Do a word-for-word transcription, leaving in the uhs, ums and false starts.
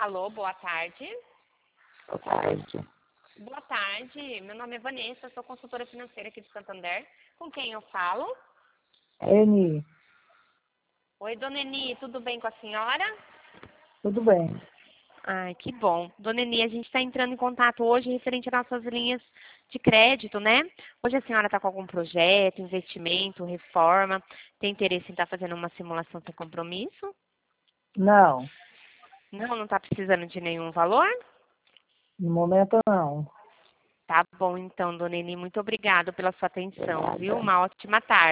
Alô, boa tarde. Boa tarde. Boa tarde, meu nome é Vanessa, sou consultora financeira aqui de Santander. Com quem eu falo? Eni, Oi, dona Eni, tudo bem com a senhora? tudo bem? Ai, que bom. Dona Eni, a gente está entrando em contato hoje referente às nossas linhas de crédito, né? Hoje a senhora está com algum projeto, investimento, reforma, tem interesse em estar fazendo uma simulação sem compromisso? Não, Não, não está precisando de nenhum valor? no momento não. Tá bom, então, dona Eni, muito obrigada pela sua atenção, viu? Obrigada. Uma ótima tarde.